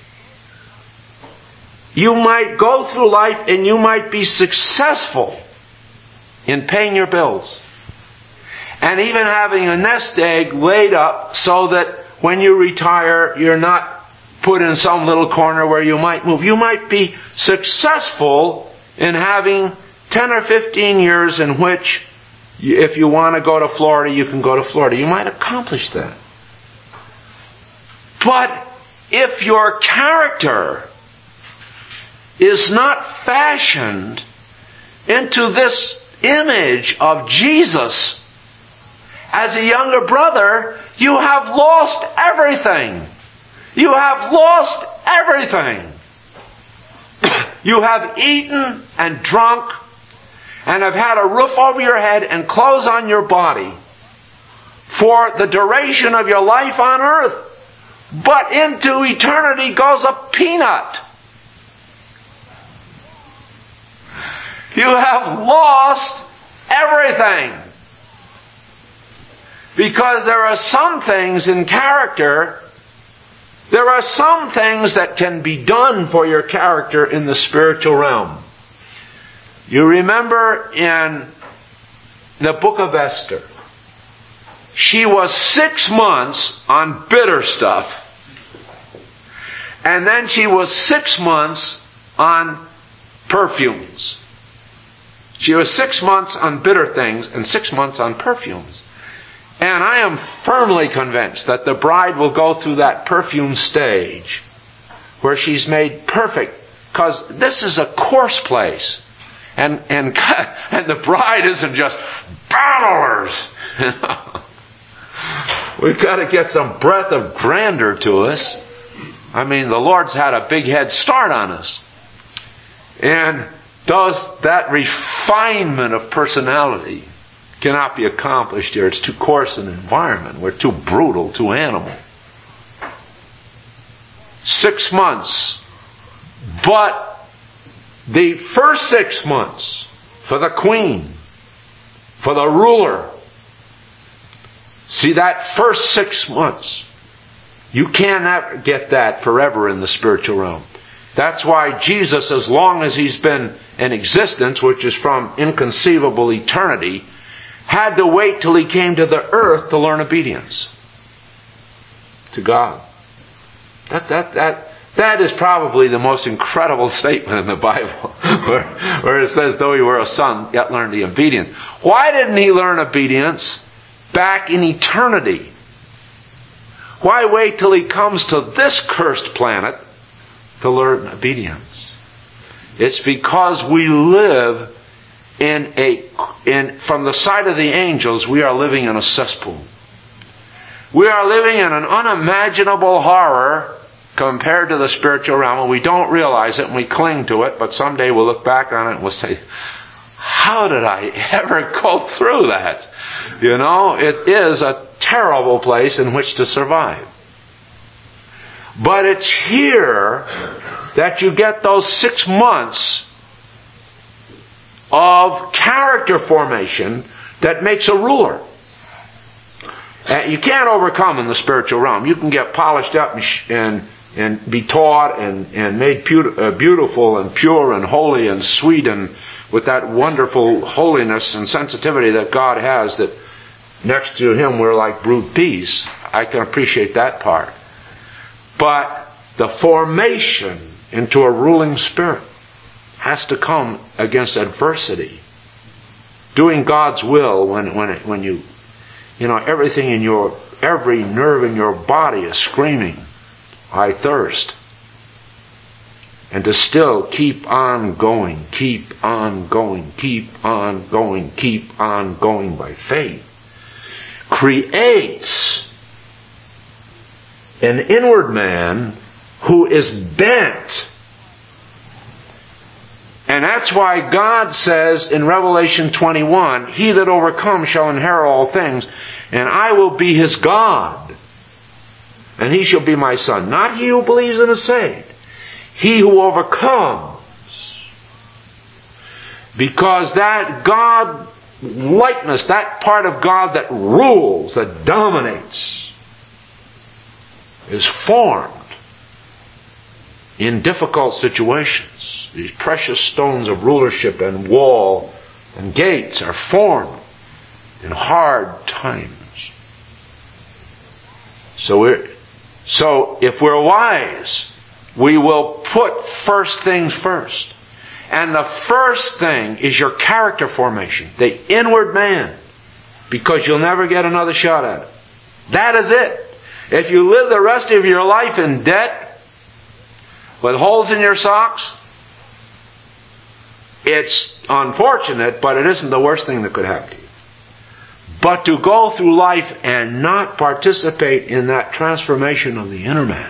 you might go through life and you might be successful in paying your bills. And even having a nest egg laid up so that when you retire, you're not put in some little corner where you might move. You might be successful in having 10 or 15 years in which, if you want to go to Florida, you can go to Florida. You might accomplish that. But if your character is not fashioned into this image of Jesus as a younger brother, you have lost everything. You have lost everything. You have eaten and drunk and have had a roof over your head and clothes on your body for the duration of your life on earth. But into eternity goes a peanut. You have lost everything. Because there are some things in character, there are some things that can be done for your character in the spiritual realm. You remember in the book of Esther, she was 6 months on bitter stuff. And then she was 6 months on perfumes. She was 6 months on bitter things and 6 months on perfumes. And I am firmly convinced that the bride will go through that perfume stage where she's made perfect, because this is a coarse place. And the bride isn't just battlers. We've got to get some breath of grandeur to us. I mean, the Lord's had a big head start on us. And that refinement of personality cannot be accomplished here. It's too coarse an environment. We're too brutal, too animal. 6 months. But the first 6 months for the queen, for the ruler, see, that first 6 months, you cannot get that forever in the spiritual realm. That's why Jesus, as long as He's been in existence, which is from inconceivable eternity, had to wait till He came to the earth to learn obedience to God. That is probably the most incredible statement in the Bible, where it says, though He were a son, yet learned He obedience. Why didn't He learn obedience back in eternity? Why wait till He comes to this cursed planet to learn obedience? It's because we live from the side of the angels, we are living in a cesspool. We are living in an unimaginable horror compared to the spiritual realm, and we don't realize it, and we cling to it, but someday we'll look back on it and we'll say, how did I ever go through that? You know, it is a terrible place in which to survive. But it's here that you get those 6 months of character formation that makes a ruler. You can't overcome in the spiritual realm. You can get polished up and be taught and made beautiful and pure and holy and sweet, and with that wonderful holiness and sensitivity that God has, that next to Him we're like brute peas. I can appreciate that part. But the formation into a ruling spirit has to come against adversity. Doing God's will when you everything in every nerve in your body is screaming, I thirst. And to still keep on going, keep on going, keep on going, keep on going by faith creates an inward man who is bent And that's why God says in Revelation 21, he that overcomes shall inherit all things, and I will be his God, and he shall be my son. Not he who believes and is saved. He who overcomes. Because that God likeness, that part of God that rules, that dominates, is formed in difficult situations. These precious stones of rulership and wall and gates are formed in hard times. So if we're wise, we will put first things first. And the first thing is your character formation, the inward man, because you'll never get another shot at it. That is it. If you live the rest of your life in debt, with holes in your socks, it's unfortunate, but it isn't the worst thing that could happen to you. But to go through life and not participate in that transformation of the inner man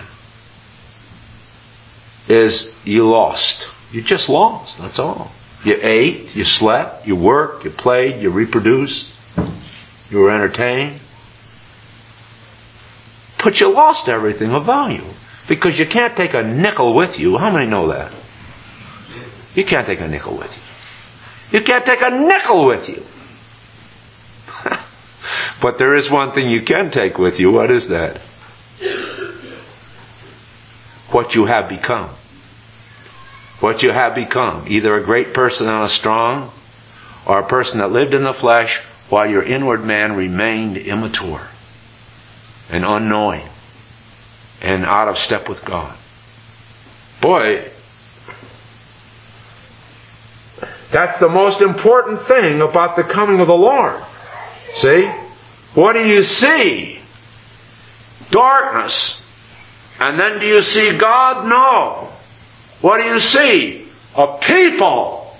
is you lost. You just lost, that's all. You ate, you slept, you worked, you played, you reproduced, you were entertained. But you lost everything of value. Because you can't take a nickel with you. How many know that? You can't take a nickel with you. You can't take a nickel with you. But there is one thing you can take with you. What is that? What you have become. What you have become. Either a great person and a strong, or a person that lived in the flesh while your inward man remained immature and unknowing and out of step with God. Boy, that's the most important thing about the coming of the Lord. See? What do you see? Darkness. And then do you see God? No. What do you see? A people.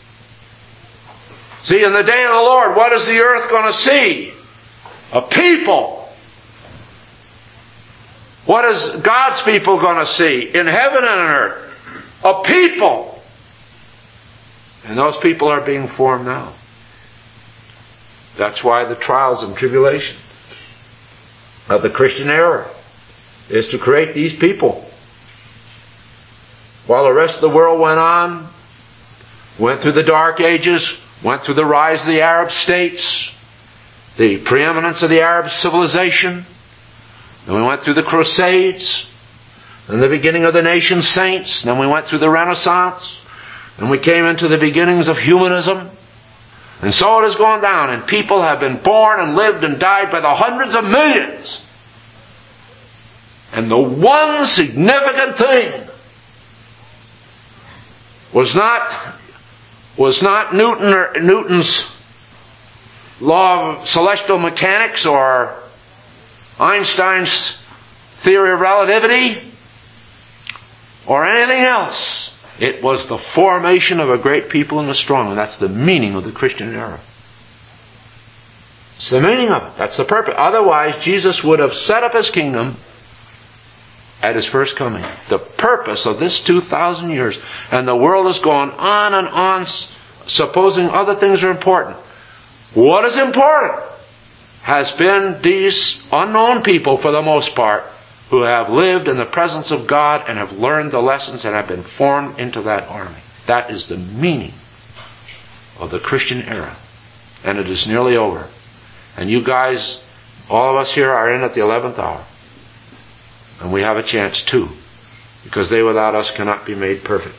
See, in the day of the Lord, what is the earth going to see? A people. What is God's people going to see in heaven and on earth? A people. And those people are being formed now. That's why the trials and tribulations of the Christian era is to create these people. While the rest of the world went on, went through the Dark Ages, went through the rise of the Arab states, the preeminence of the Arab civilization, and we went through the Crusades, and the beginning of the nation saints, then we went through the Renaissance, and we came into the beginnings of humanism, and so it has gone down, and people have been born and lived and died by the hundreds of millions. And the one significant thing was not Newton's law of celestial mechanics or Einstein's theory of relativity or anything else. It was the formation of a great people and a strong, and that's the meaning of the Christian era. It's the meaning of it. That's the purpose. Otherwise, Jesus would have set up his kingdom at his first coming. The purpose of this 2,000 years. And the world has gone on and on, supposing other things are important. What is important has been these unknown people, for the most part, who have lived in the presence of God and have learned the lessons and have been formed into that army. That is the meaning of the Christian era. And it is nearly over. And you guys, all of us here, are in at the 11th hour. And we have a chance too, because they without us cannot be made perfect.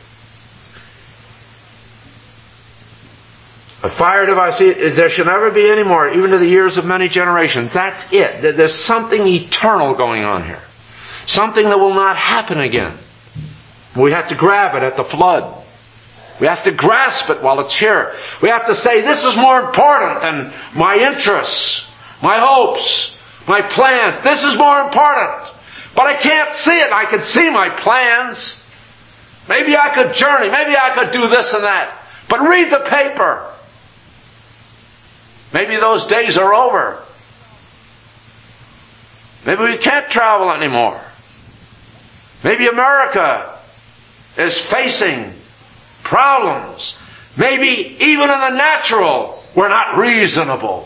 A fire device, there shall never be any more, even to the years of many generations. That's it. There's something eternal going on here. Something that will not happen again. We have to grab it at the flood. We have to grasp it while it's here. We have to say, this is more important than my interests, my hopes, my plans. This is more important. But I can't see it. I can see my plans. Maybe I could journey. Maybe I could do this and that. But read the paper. Maybe those days are over. Maybe we can't travel anymore. Maybe America is facing problems, maybe even in the natural, we're not reasonable.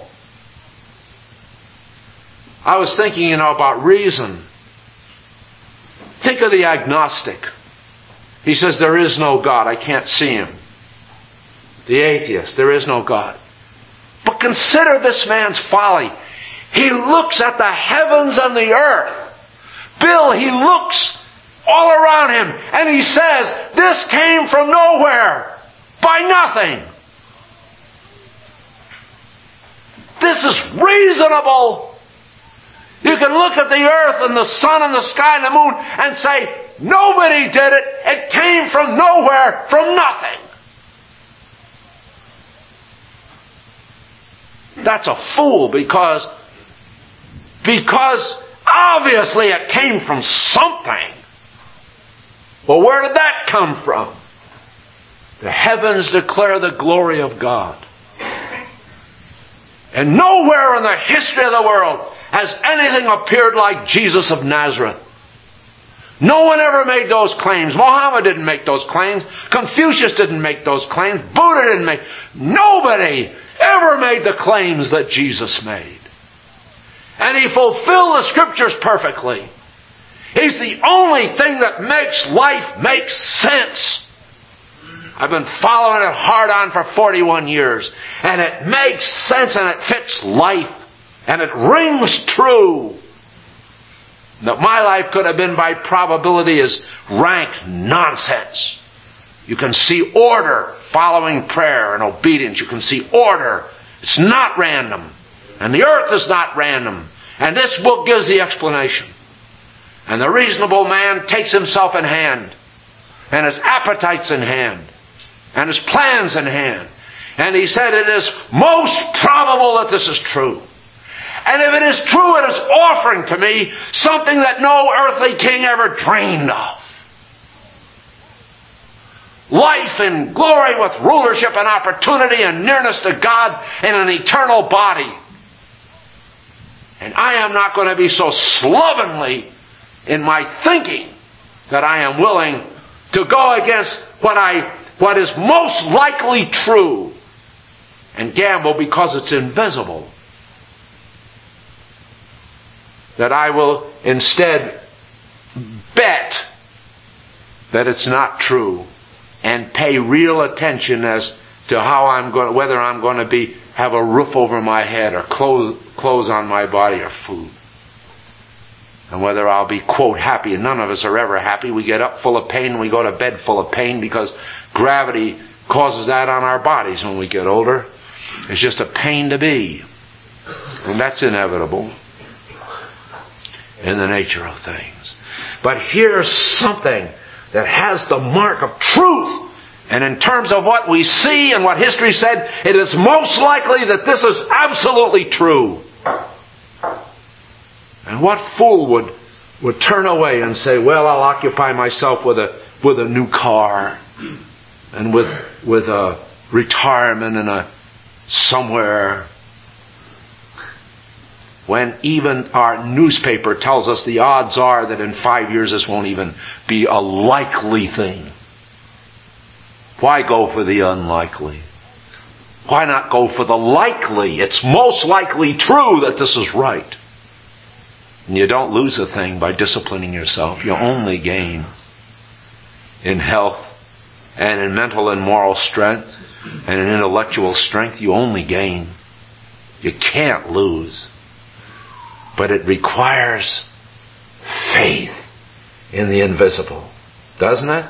I was thinking, about reason. Think of the agnostic. He says, there is no God. I can't see Him. The atheist, there is no God. But consider this man's folly. He looks at the heavens and the earth. Bill, he looks all around him and he says, this came from nowhere, by nothing. This is reasonable. You can look at the earth and the sun and the sky and the moon and say, nobody did it. It came from nowhere, from nothing. That's a fool because obviously it came from something. Well, where did that come from? The heavens declare the glory of God. And nowhere in the history of the world has anything appeared like Jesus of Nazareth. No one ever made those claims. Muhammad didn't make those claims. Confucius didn't make those claims. Buddha didn't make. Nobody ever made the claims that Jesus made. And He fulfilled the Scriptures perfectly. He's the only thing that makes life make sense. I've been following it hard on for 41 years. And it makes sense and it fits life. And it rings true. That my life could have been by probability is rank nonsense. You can see order following prayer and obedience. You can see order. It's not random. And the earth is not random. And this book gives the explanation. And the reasonable man takes himself in hand. And his appetites in hand. And his plans in hand. And he said it is most probable that this is true. And if it is true, it is offering to me something that no earthly king ever dreamed of. Life in glory with rulership and opportunity and nearness to God in an eternal body. And I am not going to be so slovenly in my thinking that I am willing to go against what is most likely true and gamble because it's invisible. That I will instead bet that it's not true and pay real attention as to how whether I'm going to have a roof over my head or clothes on my body or food. And whether I'll be, quote, happy. And none of us are ever happy. We get up full of pain and we go to bed full of pain because gravity causes that on our bodies when we get older. It's just a pain to be. And that's inevitable in the nature of things. But here's something that has the mark of truth. And in terms of what we see and what history said, it is most likely that this is absolutely true. And what fool would turn away and say, well, I'll occupy myself with a new car and with a retirement and somewhere, when even our newspaper tells us the odds are that in 5 years this won't even be a likely thing. Why go for the unlikely? Why not go for the likely? It's most likely true that this is right. And you don't lose a thing by disciplining yourself. You only gain in health and in mental and moral strength and in intellectual strength. You only gain. You can't lose. But it requires faith in the invisible. Doesn't it?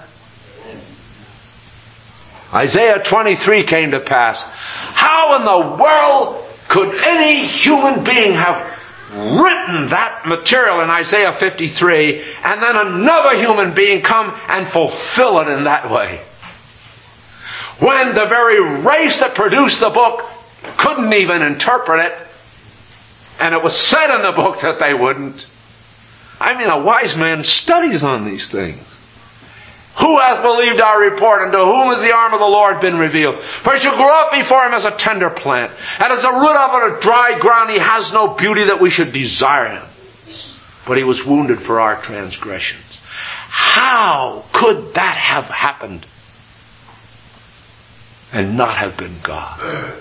Isaiah 23 came to pass. How in the world could any human being have written that material in Isaiah 53 and then another human being come and fulfill it in that way? When the very race that produced the book couldn't even interpret it, and it was said in the book that they wouldn't. I mean, a wise man studies on these things. Who hath believed our report, and to whom has the arm of the Lord been revealed? For he shall grow up before him as a tender plant, and as the root of a dry ground. He has no beauty that we should desire him. But he was wounded for our transgressions. How could that have happened? and not have been God?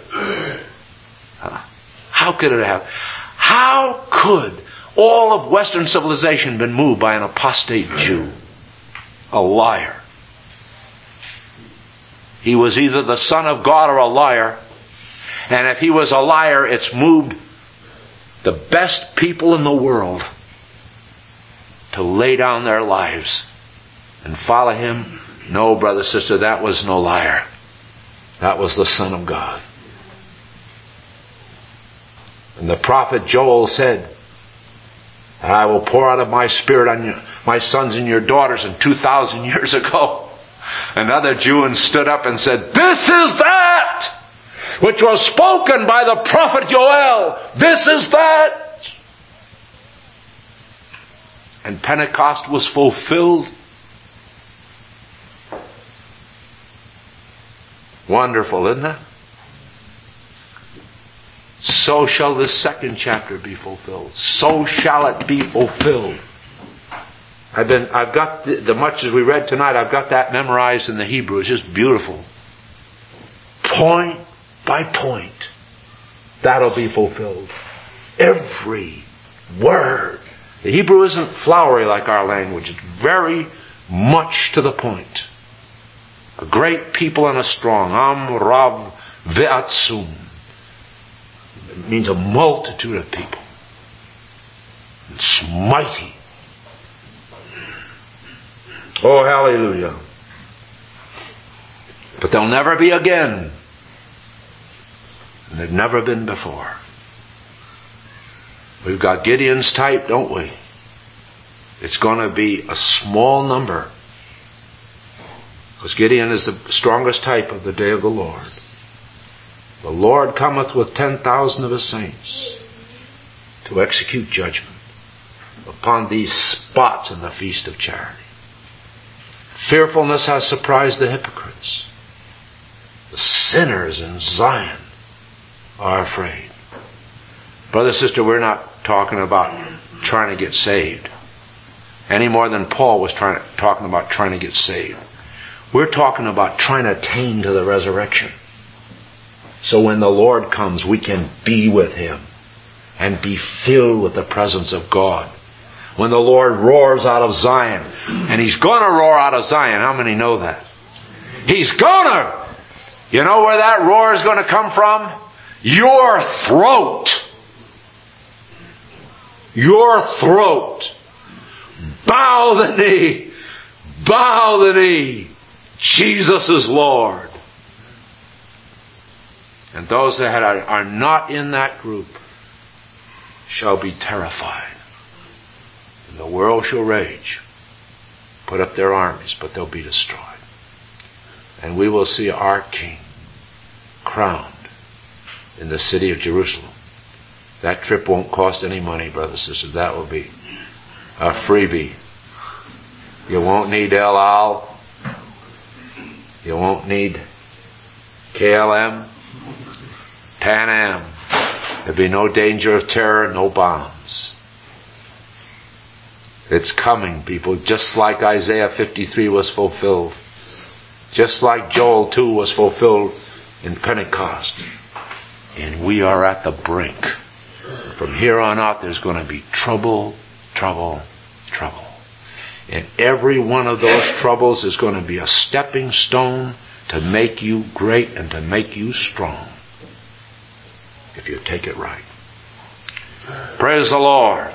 How could it have? How could all of Western civilization been moved by an apostate Jew? A liar. He was either the Son of God or a liar. And if he was a liar, it's moved the best people in the world to lay down their lives and follow him. No, brother, sister, that was no liar. That was the Son of God. And the prophet Joel said, I will pour out of my Spirit on you, my sons and your daughters, and 2,000 years ago. Another Jew stood up and said, this is that which was spoken by the prophet Joel. This is that. And Pentecost was fulfilled. Wonderful, isn't it? So shall this second chapter be fulfilled. So shall it be fulfilled. I've got the much as we read tonight, I've got that memorized in the Hebrew. It's just beautiful. Point by point, that'll be fulfilled. Every word. The Hebrew isn't flowery like our language. It's very much to the point. A great people and a strong. Am Rav Ve'atzum. It means a multitude of people. It's mighty. Oh, hallelujah. But there'll never be again. And they've never been before. We've got Gideon's type, don't we? It's going to be a small number. Because Gideon is the strongest type of the day of the Lord. The Lord cometh with 10,000 of his saints to execute judgment upon these spots in the Feast of Charity. Fearfulness has surprised the hypocrites. The sinners in Zion are afraid. Brother, sister, we're not talking about trying to get saved any more than Paul was talking about trying to get saved. We're talking about trying to attain to the resurrection. So when the Lord comes, we can be with him and be filled with the presence of God. When the Lord roars out of Zion, and he's going to roar out of Zion. How many know that? He's going to. You know where that roar is going to come from? Your throat. Your throat. Bow the knee. Bow the knee. Jesus is Lord. And those that are not in that group shall be terrified. And the world shall rage, put up their armies, but they'll be destroyed. And we will see our King crowned in the city of Jerusalem. That trip won't cost any money, brothers and sisters. That will be a freebie. You won't need El Al. You won't need KLM, Pan Am. There'll be no danger of terror, no bombs. It's coming, people, just like Isaiah 53 was fulfilled. Just like Joel 2 was fulfilled in Pentecost. And we are at the brink. From here on out, there's going to be trouble, trouble, trouble. And every one of those troubles is going to be a stepping stone to make you great and to make you strong. If you take it right. Praise the Lord.